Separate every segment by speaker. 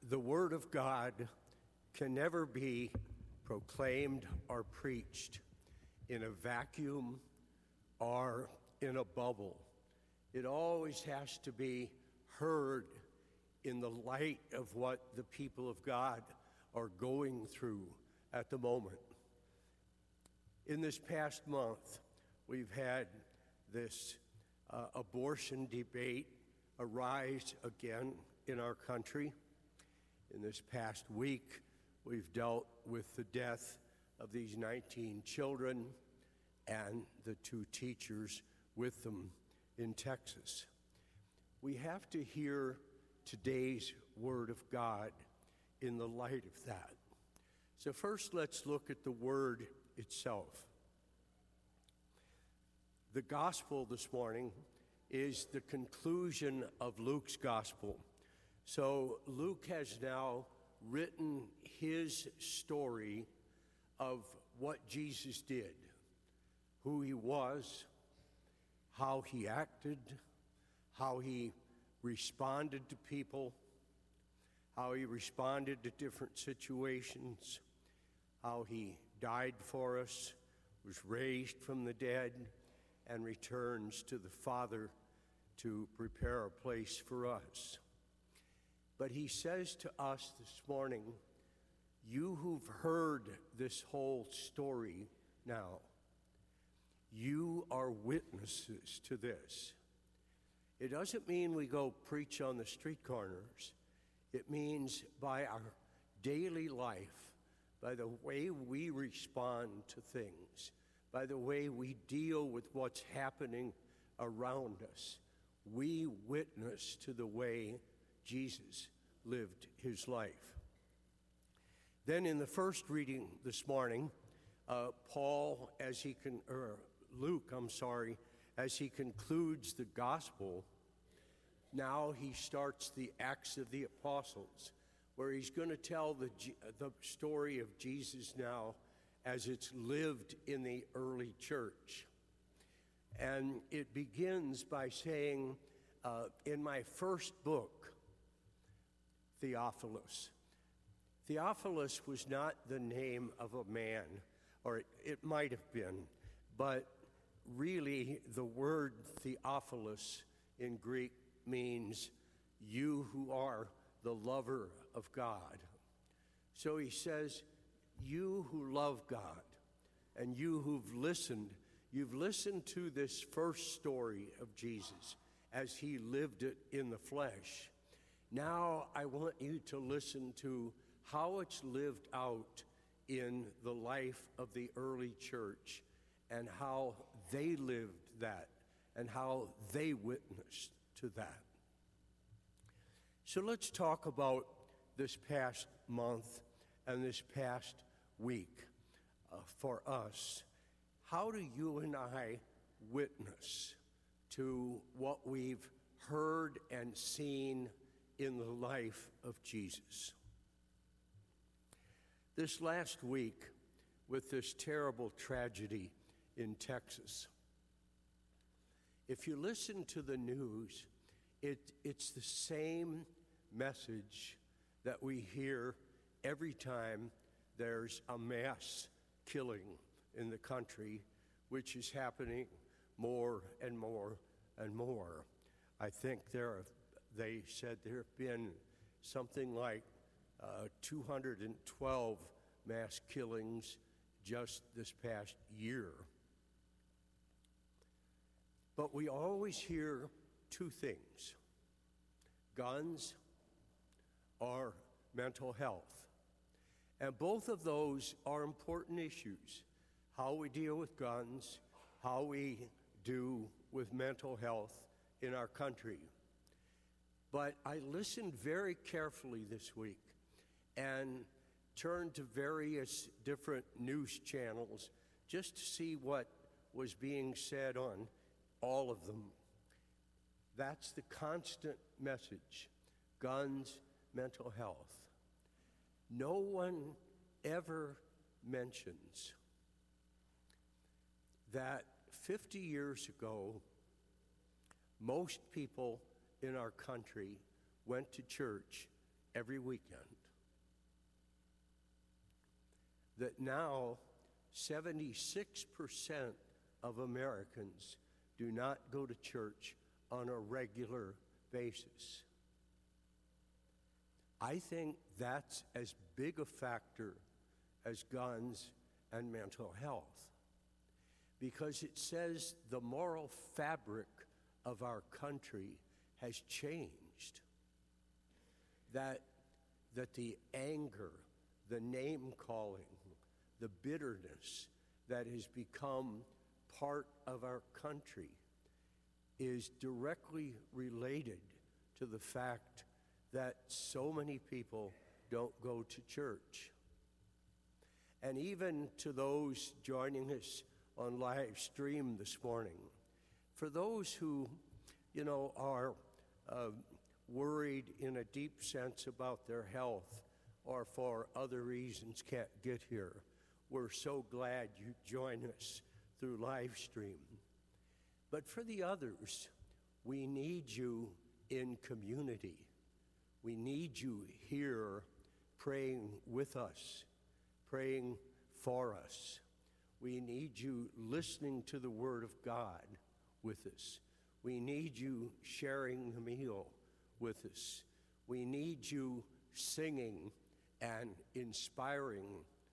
Speaker 1: The Word of God can never be proclaimed or preached in a vacuum or in a bubble. It always has to be heard in the light of what the people of God are going through at the moment. In this past month, we've had this abortion debate arise again in our country. In this past week, we've dealt with the death of these 19 children and the 2 teachers with them in Texas. We have to hear today's Word of God in the light of that. So first, let's look at the Word itself. The Gospel this morning is the conclusion of Luke's Gospel. So Luke has now written his story of what Jesus did, who he was, how he acted, how he responded to people, how he responded to different situations, how he died for us, was raised from the dead, and returns to the Father to prepare a place for us. But he says to us this morning, you who've heard this whole story now, you are witnesses to this. It doesn't mean we go preach on the street corners. It means by our daily life, by the way we respond to things, by the way we deal with what's happening around us, we witness to the way Jesus lived his life. Then in the first reading this morning, Luke, as he concludes the gospel, now he starts the Acts of the Apostles, where he's going to tell the story of Jesus now as it's lived in the early church. And it begins by saying, in my first book, Theophilus. Theophilus was not the name of a man, or it might have been, but really the word Theophilus in Greek means you who are the lover of God. So he says, you who love God, and you who've listened, you've listened to this first story of Jesus as he lived it in the flesh. Now I want you to listen to how it's lived out in the life of the early church and how they lived that and how they witnessed to that. So let's talk about this past month and this past week for us. How do you and I witness to what we've heard and seen in the life of Jesus? This last week, with this terrible tragedy in Texas, if you listen to the news, it's the same message that we hear every time there's a mass killing in the country, which is happening more and more and more. I think they said there have been something like 212 mass killings just this past year. But we always hear 2 things: guns or mental health. And both of those are important issues. How we deal with guns, how we do with mental health in our country. But I listened very carefully this week and turned to various different news channels just to see what was being said on all of them. That's the constant message: guns, mental health. No one ever mentions that 50 years ago, most people in our country went to church every weekend. That now 76% of Americans do not go to church on a regular basis. I think that's as big a factor as guns and mental health, because it says the moral fabric of our country has changed. That the anger, the name-calling, the bitterness that has become part of our country is directly related to the fact that so many people don't go to church. And even to those joining us on live stream this morning, for those who, are worried in a deep sense about their health or for other reasons can't get here, we're so glad you join us through live stream. But for the others, we need you in community. We need you here praying with us, praying for us. We need you listening to the Word of God with us. We need you sharing the meal with us. We need you singing and inspiring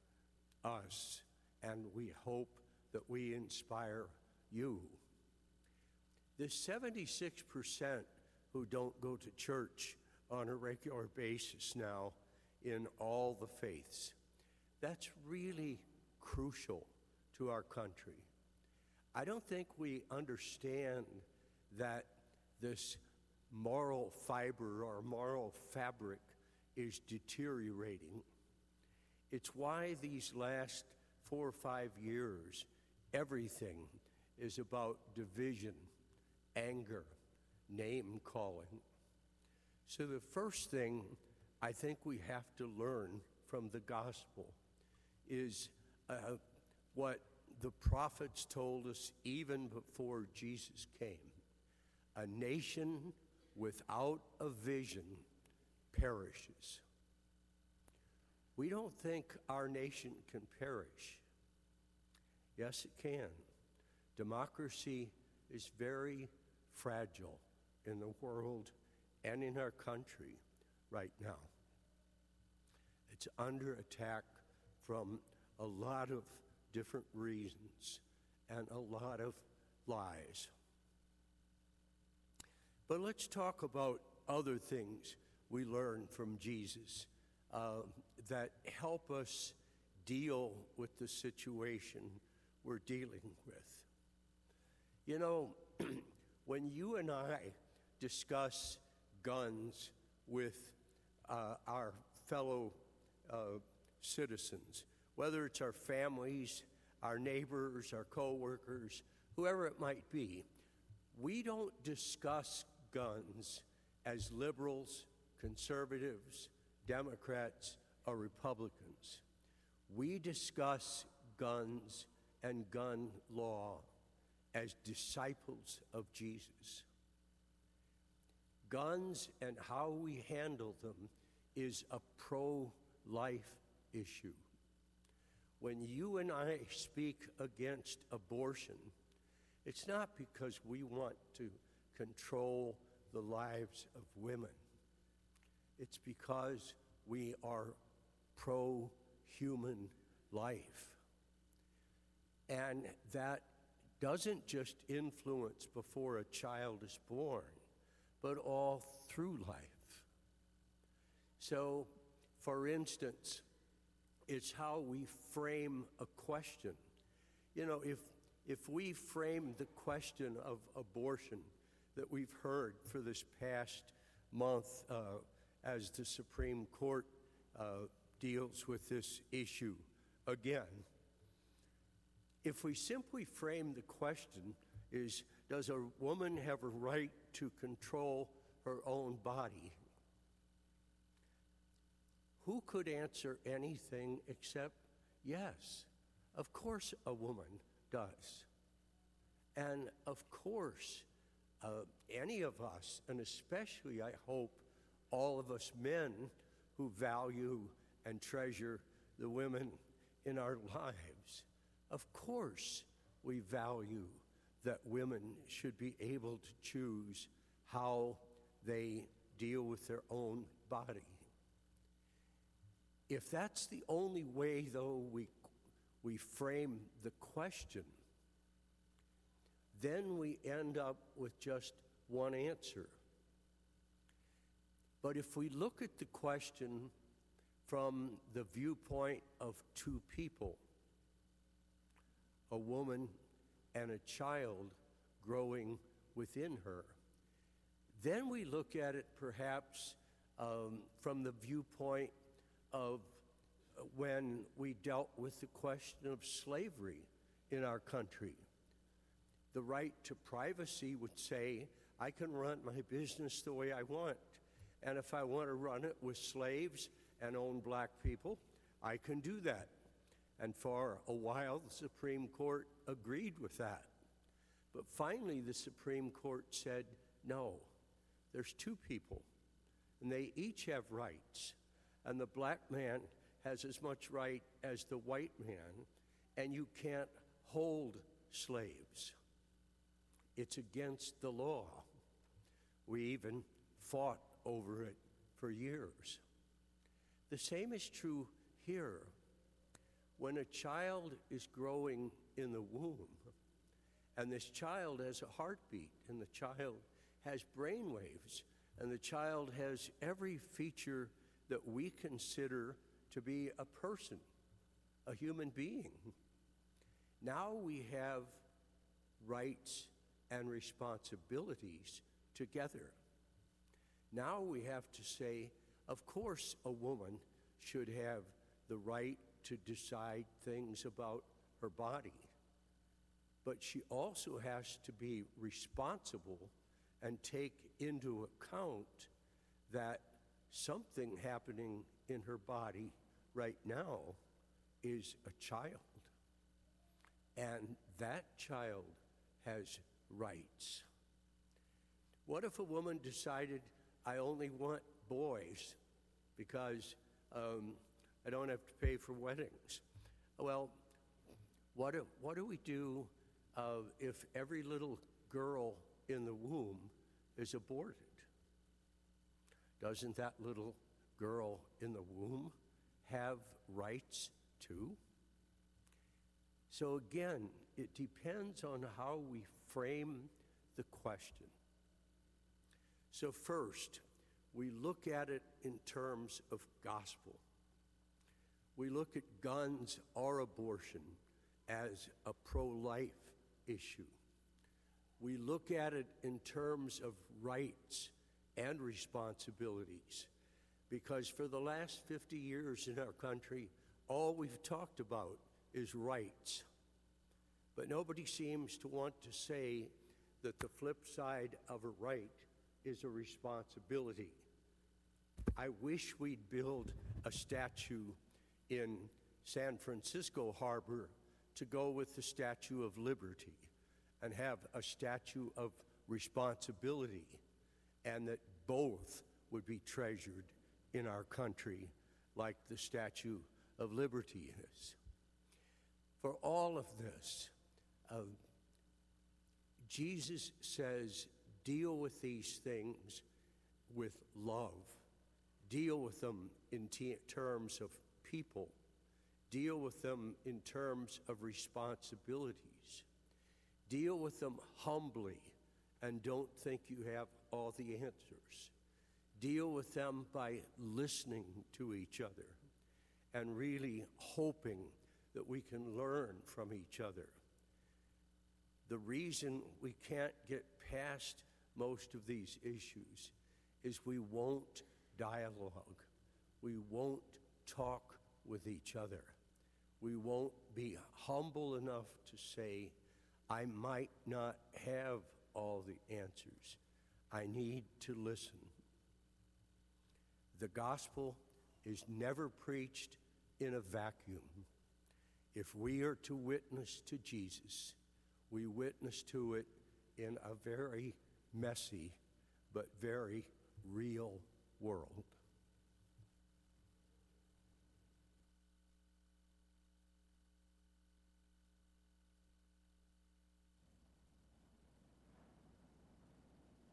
Speaker 1: us, and we hope that we inspire you. The 76% who don't go to church on a regular basis now in all the faiths, that's really crucial to our country. I don't think we understand that this moral fiber or moral fabric is deteriorating. It's why these last 4 or 5 years, everything is about division, anger, name-calling. So the first thing I think we have to learn from the gospel is what the prophets told us even before Jesus came. A nation without a vision perishes. We don't think our nation can perish. Yes, it can. Democracy is very fragile in the world and in our country right now. It's under attack from a lot of different reasons and a lot of lies. But let's talk about other things we learn from Jesus that help us deal with the situation we're dealing with. When you and I discuss guns with our fellow citizens, whether it's our families, our neighbors, our co-workers, whoever it might be, we don't discuss guns as liberals, conservatives, Democrats, or Republicans. We discuss guns and gun law as disciples of Jesus. Guns and how we handle them is a pro-life issue. When you and I speak against abortion, it's not because we want to control the lives of women. It's because we are pro-human life. And that doesn't just influence before a child is born, but all through life. So, for instance, it's how we frame a question. If we frame the question of abortion that we've heard for this past month as the Supreme Court deals with this issue again, if we simply frame the question is, does a woman have a right to control her own body? Who could answer anything except yes? Of course a woman does. And of course, any of us, and especially I hope all of us men who value and treasure the women in our lives. Of course, we value that women should be able to choose how they deal with their own body. If that's the only way, though, we frame the question, then we end up with just one answer. But if we look at the question from the viewpoint of two people, a woman and a child growing within her, then we look at it perhaps from the viewpoint of when we dealt with the question of slavery in our country. The right to privacy would say, I can run my business the way I want. And if I want to run it with slaves and own black people, I can do that. And for a while, the Supreme Court agreed with that. But finally, the Supreme Court said, no, there's two people, and they each have rights. And the black man has as much right as the white man, and you can't hold slaves. It's against the law. We even fought over it for years. The same is true here. When a child is growing in the womb, and this child has a heartbeat, and the child has brain waves, and the child has every feature that we consider to be a person, a human being. Now we have rights and responsibilities together. Now we have to say, of course, a woman should have the right to decide things about her body, but she also has to be responsible and take into account that something happening in her body right now is a child, and that child has rights. What if a woman decided, I only want boys because I don't have to pay for weddings? Well, what do we do if every little girl in the womb is aborted? Doesn't that little girl in the womb have rights too? So again, it depends on how we frame the question. So first, we look at it in terms of gospel. We look at guns or abortion as a pro-life issue. We look at it in terms of rights and responsibilities, because for the last 50 years in our country, all we've talked about is rights. But nobody seems to want to say that the flip side of a right is a responsibility. I wish we'd build a statue in San Francisco Harbor to go with the Statue of Liberty and have a statue of responsibility, and that both would be treasured in our country like the Statue of Liberty is. For all of this, Jesus says, deal with these things with love. Deal with them in terms of people. Deal with them in terms of responsibilities. Deal with them humbly, and don't think you have all the answers. Deal with them by listening to each other and really hoping that we can learn from each other. The reason we can't get past most of these issues is we won't dialogue. We won't talk with each other. We won't be humble enough to say, I might not have all the answers. I need to listen. The gospel is never preached in a vacuum. If we are to witness to Jesus, we witness to it in a very messy but very real world.